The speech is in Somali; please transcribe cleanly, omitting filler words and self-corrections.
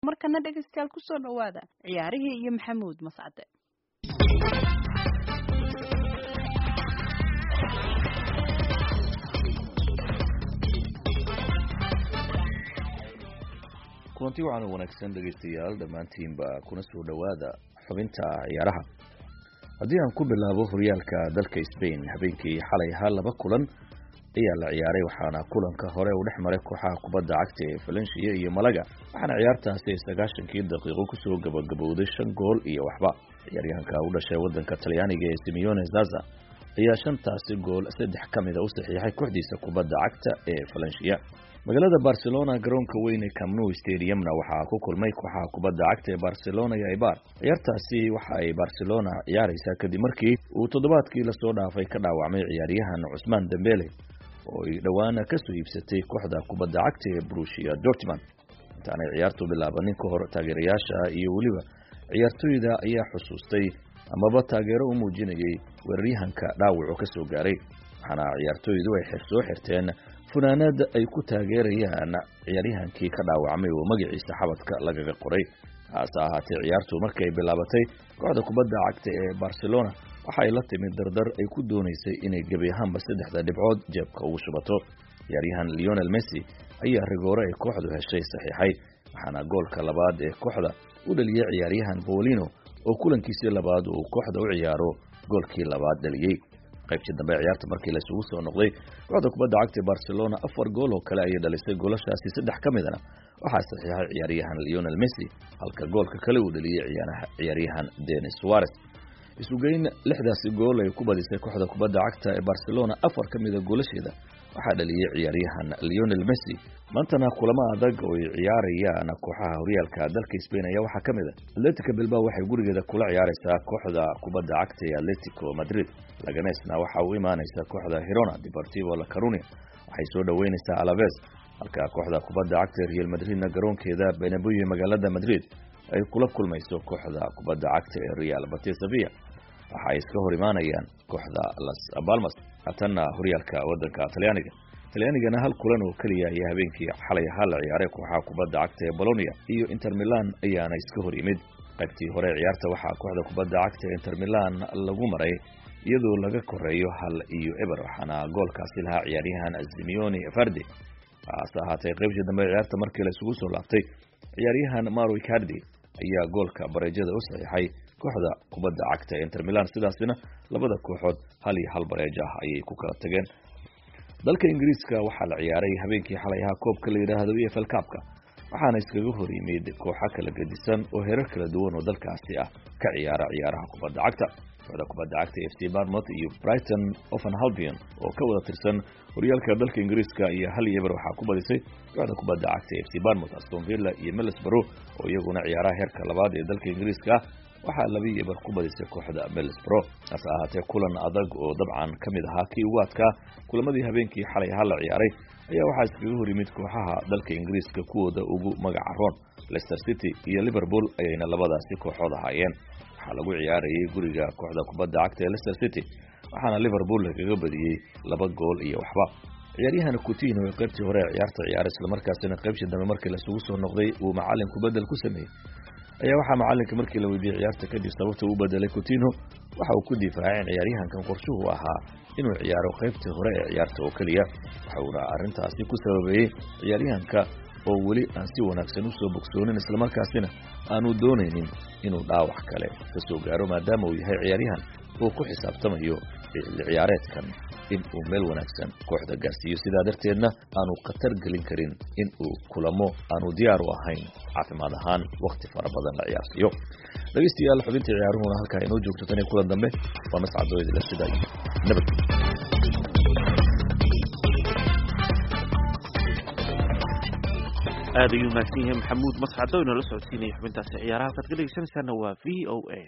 markana dhageystayaal ku soo dhawaada ciyaarihii iyo Maxamuud Mascade. kulanti waxaan wanaagsan dhageystayaal dhamaantiinba kuna soo dhawaada xubinta ciyaaraha. haddii aan ku bilaabo horyaalka dalka Spain, habeenkii xalay laba kulan ayaa la ciyaaray, waxaana kulanka hore u dhexmaray kooxaha kubadda cagta ee Valencia iyo Malaga, waxaana ciyaartaasi 90 daqiiqo ku soo gabagabowday 5 gool iyo waxba. ciyaaryahanka u dhashay wadanka Talyaaniga ee Simeone Zaza ayaa 5 gool 3 kamid ah u saxiixay kooxdiisa kubadda cagta ee Valencia. magaalada Barcelona garoonka weyn ee Camp Nou Stadiumna waxaa ku kulmay kooxaha kubadda cagta ee Barcelona iyo Eibar. ciyaartaasi waxa ay Barcelona ciyaaraysaa kadib markii uu toddobaadkii la soo dhaafay ka dhaawacmay ciyaaryahan Ousmane Dembele oo ay dhawaana ka soo iibsatay kooxda kubadda cagta ee Borussia Dortmund. intaanay ciyaartu bilaabanin ka hor, taageerayaasha iyo weliba ciyaartoyda ayaa xusuustay amaba taageero u muujinayay weeraryahanka dhaawacu ka soo gaaray, waxaana ciyaartoydu ay soo xirteen funaanad ay ku taageerayaan ciyaaryahankii ka dhaawacmay oo magaciisa xabadka lagaga qoray. hase ahaatee, ciyaartu markay bilaabatay, kooxda kubadda cagta ee Barcelona waxa ay la timid dardar ay ku doonaysay inay gebi ahaanba 3 dhibcood jeebka ugu shubato. ciyaaryahan Lionel Messi ayaa rigoore ay kooxdu heshay saxiixay, waxaana goolka labaad ee kooxda u dhaliyay ciyaaryahan Paulino oo kulankiisii labaad uu kooxda u ciyaaro goolkii labaad dhaliyay. qaybtii dambe ciyaarta markii la isugu soo noqday, kooxda kubadda cagta ee Barcelona 4 gool oo kale ayay dhalisay, goolashaasi 3 kamid ah waxaa saxiixay ciyaaryahan Lionel Messi, halka goolka kale uu dhaliyay ciyaaryahan Denis Suarez. isugeyn 6 gool ay ku badisay kooxda kubadda cagta ee Barcelona, 4 kamid ah goolasheeda waxaa dhaliyay ciyaaryahan Lionel Messi. maantana kulamo adag oo ay ciyaarayaan kooxaha horyaalka dalka Spain ayaa waxaa kamid ah Atletico Bilbao waxay gurigeeda kula ciyaaraysaa kooxda kubadda cagta ee Atletico Madrid. Laganesna waxa uu imaanaysaa kooxda Girona. Deportivo La Coruña waxay soo dhaweynaysaa Alaves, halka kooxda kubadda cagta ee Real Madridna garoonkeeda Bernabeu ee magaalada Madrid ay kula kulmayso kooxda kubadda cagta ee Real Betis Sevilla. waxa ay iska hor imaanayaan kooxda Las Palmas. haddana horyaalka wadanka Talyaanigana hal kulan oo kaliya ayaa habeenkii xalay la ciyaaray kooxaha kubadda cagta ee Bologna iyo Inter Milan ayaana iska hor yimid. qaybtii hore ciyaarta waxaa kooxda kubadda cagta ee Inter Milan lagu maray iyadoo laga koreeyo 1-0, waxaana goolkaasi lahaa ciyaaryahan Simeone Fardi. hase ahaatee, qaybtii dambe ciyaarta markii la isugu soo laabtay, ciyaaryahan Mauro Icardi ayaa goolka bareejada u saxiixay kooxda kubadda cagta ee Inter Milan, sidaasina labada kooxood 1-1 bareejo ah ayay ku kala tageen. dalka Ingiriiska waxaa la ciyaaray habeenkii xalay koobka la yiraahdo EFL Cup-ka, waxaana iskaga hor yimid kooxo kala gedisan oo heerar kala duwan oo dalkaasi ah ka ciyaara ciyaaraha kubadda cagta. kooxda kubadda cagta FC Bournemouth iyo Brighton of Albion oo ka wada tirsan horyaalka dalka Ingiriiska iyo 1-0 waxaa ku badisay kooxda kubadda cagta FC Bournemouth. Aston Villa iyo Middlesbrough oo iyaguna ciyaaraha heerka labaad ee dalka Ingiriiska waxaa 2-0 ku badisay kooxda Middlesbrough. hase ahaatee, kulan adag oo dabcan kamid ahaa kii ugu adkaa kulamadii habeenkii xalay la ciyaaray ayaa waxaa iskaga hor yimid kooxaha dalka Ingiriiska kuwooda ugu magaca roon. Leicester City iyo Liverpool ayayna labadaasi kooxood ahaayeen. waxaa lagu ciyaarayay guriga kooxda kubadda cagta ee Leicester City, waxaana Liverpool kaga badiyay 2 gool iyo waxba. ciyaaryahan Coutinho ee qaybtii hore ciyaarta ciyaaray, isla markaasina qaybtii dambe markii la isugu soo noqday uu macalinku bedel ku sameeyay, ayaa waxaa macalinka markii la weydiiyay ciyaarta kadib sababta uu bedelay Coutinho, waxa uu ku difaacay ciyaaryahankan qorshuhu ahaa inuu ciyaaro qaybtii hore ee ciyaarta oo kaliya. waxa uu arrintaasi ku sababeeyay ciyaaryahanka oo weli aan si wanaagsan u soo bogsoonin, isla markaasina aanu doonaynin inuu dhaawac kale ka soo gaaro, maadaama uu yahay ciyaaryahan oo ku xisaabtamayo ciyaareedkan in uu meel wanaagsan kooxda gaarsiiyo. sidaa darteedna aanu khatar gelin karin in uu kulamo aanu diyaar u ahayn caafimaad ahaan waqti fara badan la ciyaarsiiyo. dhageystayaal, xubintii ciyaaruhuna halkaa inoo joogto tan iyo kulan dambe. waa Mascado idila sida nabad. aad ayuu mahadsan yahay Maxamuud Mascado inoo la socodsiinaya xubintaasi ciyaaraha. ka dhageysanaysaana waa VOA.